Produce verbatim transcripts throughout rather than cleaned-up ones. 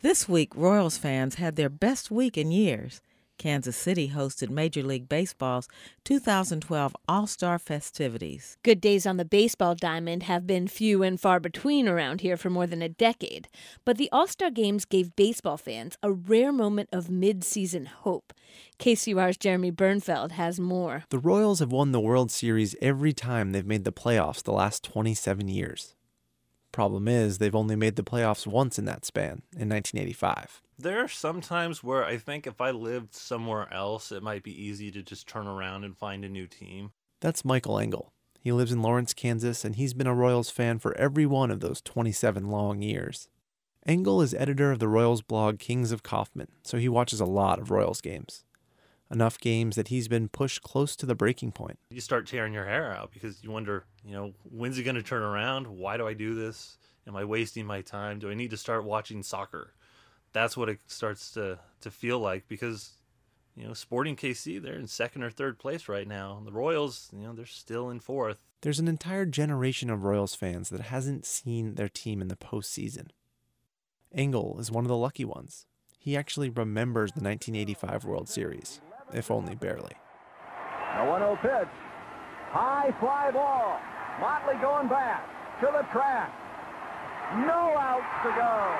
This week, Royals fans had their best week in years. Kansas City hosted Major League Baseball's two thousand twelve All-Star festivities. Good days on the baseball diamond have been few and far between around here for more than a decade. But the All-Star Games gave baseball fans a rare moment of mid-season hope. K C U R's Jeremy Bernfeld has more. The Royals have won the World Series every time they've made the playoffs the last twenty-seven years. Problem is, they've only made the playoffs once in that span, in nineteen eighty-five. There are some times where I think if I lived somewhere else, it might be easy to just turn around and find a new team. That's Michael Engel. He lives in Lawrence, Kansas, and he's been a Royals fan for every one of those twenty-seven long years. Engel is editor of the Royals blog Kings of Kaufman, so he watches a lot of Royals games. Enough games that he's been pushed close to the breaking point. You start tearing your hair out because you wonder, you know, when's it going to turn around? Why do I do this? Am I wasting my time? Do I need to start watching soccer? That's what it starts to, to feel like because, you know, Sporting K C, they're in second or third place right now. The Royals, you know, they're still in fourth. There's an entire generation of Royals fans that hasn't seen their team in the postseason. Engel is one of the lucky ones. He actually remembers the nineteen eighty-five World Series, if only barely. The one oh pitch. High fly ball. Motley going back to the track. No outs to go.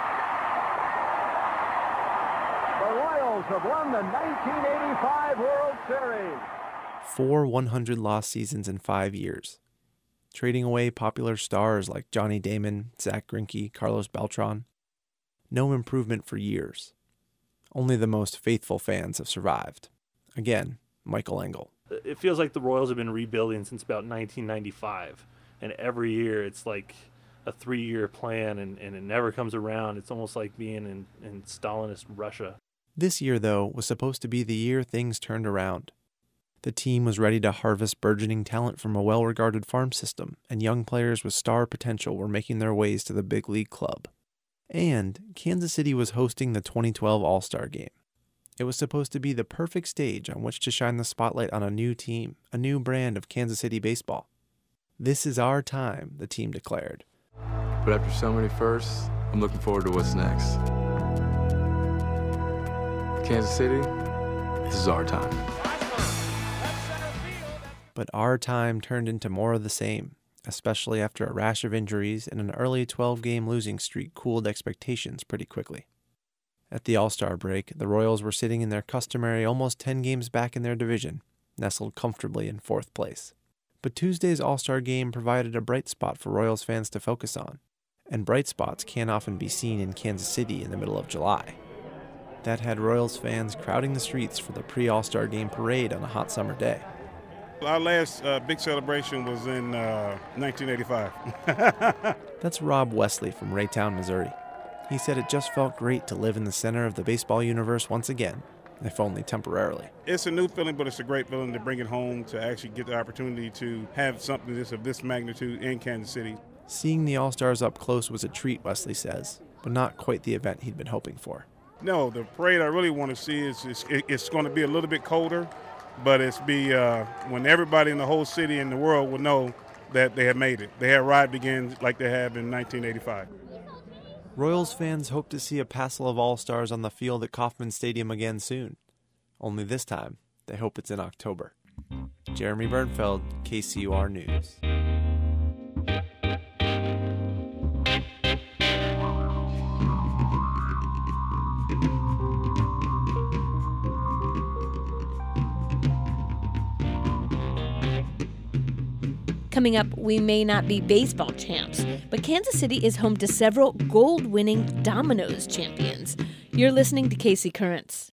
The Royals have won the nineteen eighty-five World Series. Four one hundred loss seasons in five years. Trading away popular stars like Johnny Damon, Zach Greinke, Carlos Beltran. No improvement for years. Only the most faithful fans have survived. Again, Michael Engel. It feels like the Royals have been rebuilding since about nineteen ninety-five. And every year it's like a three-year plan and, and it never comes around. It's almost like being in, in Stalinist Russia. This year, though, was supposed to be the year things turned around. The team was ready to harvest burgeoning talent from a well-regarded farm system, and young players with star potential were making their ways to the big league club. And Kansas City was hosting the twenty twelve All-Star Game. It was supposed to be the perfect stage on which to shine the spotlight on a new team, a new brand of Kansas City baseball. This is our time, the team declared. But after so many firsts, I'm looking forward to what's next. Kansas City, this is our time. But our time turned into more of the same, especially after a rash of injuries and an early twelve-game losing streak cooled expectations pretty quickly. At the All-Star break, the Royals were sitting in their customary almost ten games back in their division, nestled comfortably in fourth place. But Tuesday's All-Star game provided a bright spot for Royals fans to focus on, and bright spots can't often be seen in Kansas City in the middle of July. That had Royals fans crowding the streets for the pre-All-Star game parade on a hot summer day. Our last uh, big celebration was in uh, nineteen eighty-five. That's Rob Wesley from Raytown, Missouri. He said it just felt great to live in the center of the baseball universe once again, if only temporarily. It's a new feeling, but it's a great feeling to bring it home, to actually get the opportunity to have something this of this magnitude in Kansas City. Seeing the All-Stars up close was a treat, Wesley says, but not quite the event he'd been hoping for. No, the parade I really want to see is, is it's going to be a little bit colder, but it's be uh, when everybody in the whole city and the world will know that they have made it. They have arrived again like they have in nineteen eighty-five. Royals fans hope to see a passel of All-Stars on the field at Kauffman Stadium again soon. Only this time, they hope it's in October. Jeremy Bernfeld, K C U R News. Coming up, we may not be baseball champs, but Kansas City is home to several gold-winning Dominoes champions. You're listening to K C Currents.